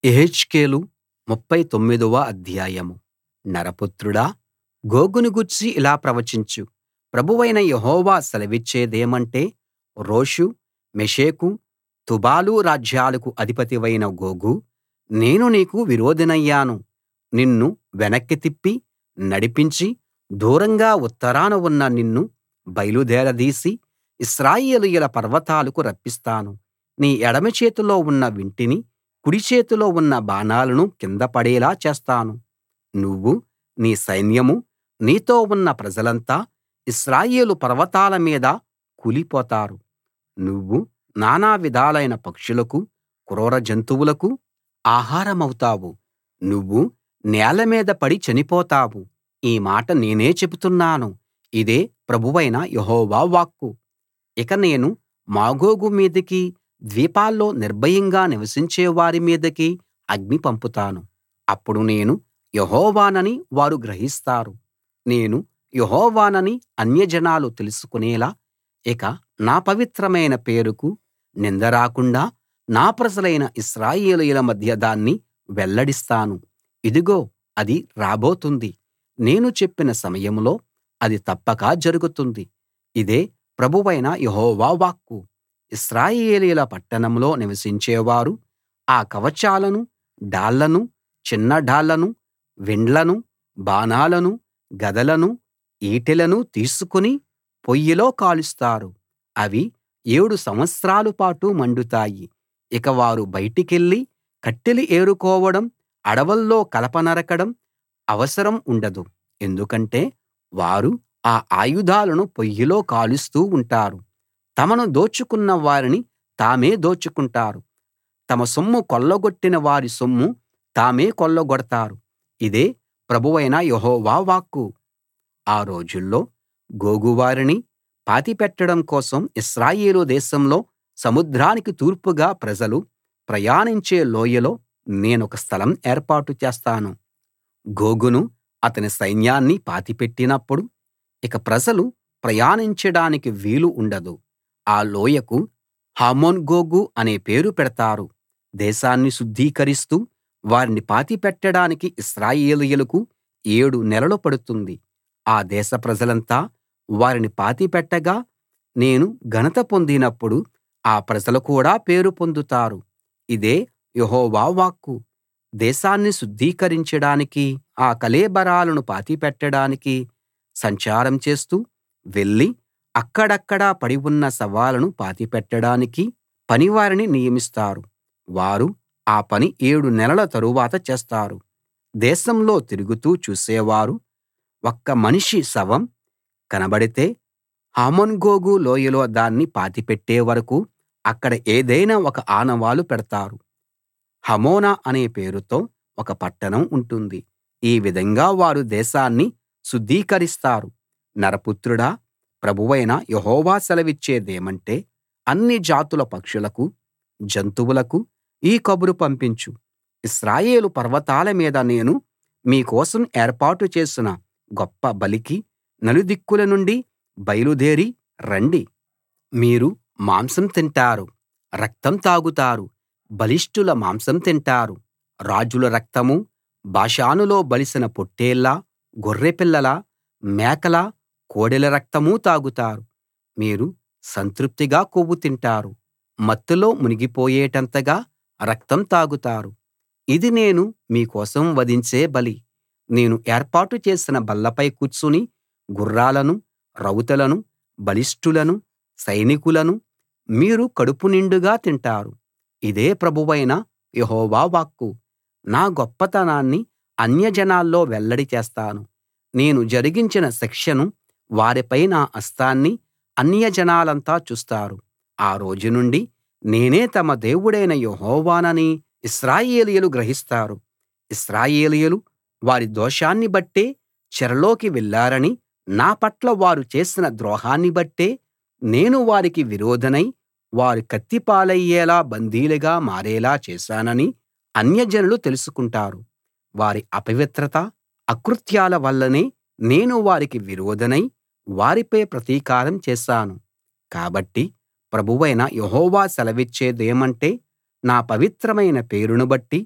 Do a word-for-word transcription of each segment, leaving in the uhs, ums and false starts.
యెహెజ్కేలు ముప్ఫై తొమ్మిదవ అధ్యాయం. నరపుత్రుడా, గోగును గూర్చి ఇలా ప్రవచించు. ప్రభువైన యెహోవా సెలవిచ్చేదేమంటే, రోషు, మెషెకు, తుబాలు రాజ్యాలకు అధిపతివైన గోగూ, నేను నీకు విరోధినయ్యాను. నిన్ను వెనక్కి తిప్పి నడిపించి, దూరంగా ఉత్తరాన ఉన్న నిన్ను బయలుదేరదీసి ఇశ్రాయేలీయుల పర్వతాలకు రప్పిస్తాను. నీ ఎడమ చేతిలో ఉన్న వింటిని, కుడి చేతిలో ఉన్న బాణాలను కింద పడేలా చేస్తాను. నువ్వూ నీ సైన్యమూ నీతో ఉన్న ప్రజలంతా ఇశ్రాయేలు పర్వతాల మీద కూలిపోతారు. నువ్వు నానా విధాలైన పక్షులకు, క్రూర జంతువులకు ఆహారమవుతావు. నువ్వు నేల మీద పడి చనిపోతావు. ఈ మాట నేనే చెబుతున్నాను. ఇదే ప్రభువైన యెహోవా వాక్కు. ఇక నేను మాగోగు మీదికీ, ద్వీపాల్లో నిర్భయంగా నివసించే వారి మీదికీ అగ్ని పంపుతాను. అప్పుడు నేను యెహోవానని వారు గ్రహిస్తారు. నేను యెహోవానని అన్యజనాలు తెలుసుకునేలా ఇక నా పవిత్రమైన పేరుకు నింద రాకుండా నా ప్రజలైన ఇశ్రాయేలీయుల మధ్య దాన్ని వెల్లడిస్తాను. ఇదిగో అది రాబోతుంది. నేను చెప్పిన సమయంలో అది తప్పక జరుగుతుంది. ఇదే ప్రభువైన యెహోవా వాక్కు. ఇశ్రాయేలీయుల పట్టణంలో నివసించేవారు ఆ కవచాలనూ, డాళ్లనూ, చిన్న డాళ్లనూ, విండ్లనూ, బాణాలనూ, గదలనూ, ఈటెలనూ తీసుకుని పొయ్యిలో కాలుస్తారు. అవి ఏడు సంవత్సరాల పాటు మండుతాయి. ఇక వారు బయటికెళ్ళి కట్టెలు ఏరుకోవడం, అడవుల్లో కలప నరకడం అవసరం ఉండదు. ఎందుకంటే వారు ఆ ఆయుధాలను పొయ్యిలో కాలుస్తూ ఉంటారు. తమను దోచుకున్న వారిని తామే దోచుకుంటారు. తమ సొమ్ము కొల్లగొట్టిన వారి సొమ్ము తామే కొల్లగొడతారు. ఇదే ప్రభువైన యెహోవా వాక్కు. ఆ రోజుల్లో గోగు వారిని పాతిపెట్టడం కోసం ఇశ్రాయేలు దేశంలో సముద్రానికి తూర్పుగా ప్రజలు ప్రయాణించే లోయలో నేనొక స్థలం ఏర్పాటు చేస్తాను. గోగును అతని సైన్యాన్ని పాతిపెట్టినప్పుడు ఇక ప్రజలు ప్రయాణించడానికి వీలు ఉండదు. ఆ లోయకు హమోన్గోగు అనే పేరు పెడతారు. దేశాన్ని శుద్ధీకరిస్తూ వారిని పాతిపెట్టడానికి ఇశ్రాయేలీయులకు ఏడు నెలలు పడుతుంది. ఆ దేశ ప్రజలంతా వారిని పాతిపెట్టగా నేను ఘనత పొందినప్పుడు ఆ ప్రజలు కూడా పేరు పొందుతారు. ఇదే యెహోవా వాక్కు. దేశాన్ని శుద్ధీకరించడానికీ, ఆ కళేబరాలను పాతిపెట్టడానికీ సంచారం చేస్తూ వెళ్లి అక్కడక్కడ పడి ఉన్న శవాలను పాతిపెట్టడానికి పనివారిని నియమిస్తారు. వారు ఆ పని ఏడు నెలల తరువాత చేస్తారు. దేశంలో తిరుగుతూ చూసేవారు ఒక్క మనిషి శవం కనబడితే హమోన్గోగు లోయలో దాన్ని పాతిపెట్టే వరకూ అక్కడ ఏదైనా ఒక ఆనవాలు పెడతారు. హమోనా అనే పేరుతో ఒక పట్టణం ఉంటుంది. ఈ విధంగా వారు దేశాన్ని శుద్ధీకరిస్తారు. నరపుత్రుడా, ప్రభువైన యెహోవా సెలవిచ్చేదేమంటే, అన్ని జాతుల పక్షులకు, జంతువులకు ఈ కబురు పంపించు. ఇశ్రాయేలు పర్వతాల మీద నేను మీ కోసం ఏర్పాటు చేసిన గొప్ప బలికి నలుదిక్కుల నుండి బయలుదేరి రండి. మీరు మాంసం తింటారు, రక్తం తాగుతారు, బలిష్ఠుల మాంసం తింటారు. రాజుల రక్తమూ, బాషానులో బలిసిన పొట్టేళ్ల, గొర్రెపిల్లల, మేకల, కోడెల రక్తమూ తాగుతారు. మీరు సంతృప్తిగా కొవ్వు తింటారు, మత్తులో మునిగిపోయేటంతగా రక్తం తాగుతారు. ఇది నేను మీ కోసం వధించే బలి. నేను ఏర్పాటు చేసిన బల్లపై కూర్చుని గుర్రాలనూ, రౌతులనూ, బలిష్ఠులనూ, సైనికులనూ మీరు కడుపు నిండుగా తింటారు. ఇదే ప్రభువైన యెహోవా వాక్కు. నా గొప్పతనాన్ని అన్యజనాల్లో వెల్లడి చేస్తాను. నేను జరిగించిన శిక్షను వారిపై నా హస్తాన్ని అన్యజనాలంతా చూస్తారు. ఆ రోజు నుండి నేనే తమ దేవుడైన యెహోవానని ఇశ్రాయేలీయులు గ్రహిస్తారు. ఇశ్రాయేలీయులు వారి దోషాన్ని బట్టే చెరలోకి వెళ్ళారని, నా పట్ల వారు చేసిన ద్రోహాన్ని బట్టే నేను వారికి విరోధినై వారు కత్తి పాలయ్యేలా బందీలుగా మారేలా చేశానని అన్యజనులు తెలుసుకుంటారు. వారి అపవిత్రత, అకృత్యాల వల్లనే నేను వారికి విరోధినై వారిపై ప్రతీకారం చేశాను. కాబట్టి ప్రభువైన యెహోవా సెలవిచ్చేదేమంటే, నా పవిత్రమైన పేరును బట్టి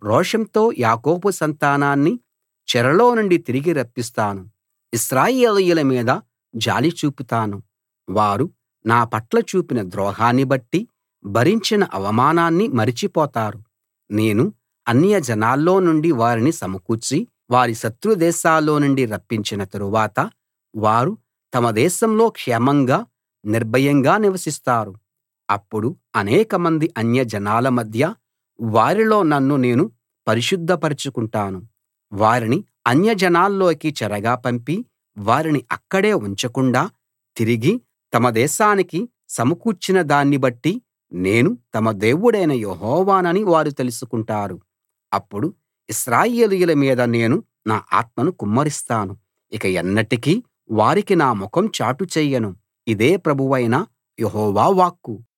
రోషంతో యాకోబు సంతానాన్ని చెరలో నుండి తిరిగి రప్పిస్తాను. ఇశ్రాయేలీయుల మీద జాలి చూపుతాను. వారు నా పట్ల చూపిన ద్రోహాన్ని బట్టి భరించిన అవమానాన్ని మరిచిపోతారు. నేను అన్యజనాల్లో నుండి వారిని సమకూర్చి వారి శత్రు దేశాల్లో నుండి రప్పించిన తరువాత వారు తమ దేశంలో క్షేమంగా నిర్భయంగా నివసిస్తారు. అప్పుడు అనేకమంది అన్యజనాల మధ్య వారిలో నన్ను నేను పరిశుద్ధపరచుకుంటాను. వారిని అన్యజనాల్లోకి చెరగా పంపి వారిని అక్కడే ఉంచకుండా తిరిగి తమ దేశానికి సమకూర్చిన దాన్ని బట్టి నేను తమ దేవుడైన యెహోవానని వారు తెలుసుకుంటారు. అప్పుడు ఇశ్రాయేలీయుల మీద నేను నా ఆత్మను కుమ్మరిస్తాను. ఇక ఎన్నటికీ వారికి నా ముఖం చాటు చెయ్యను. ఇదే ప్రభువైన యెహోవా వాక్కు.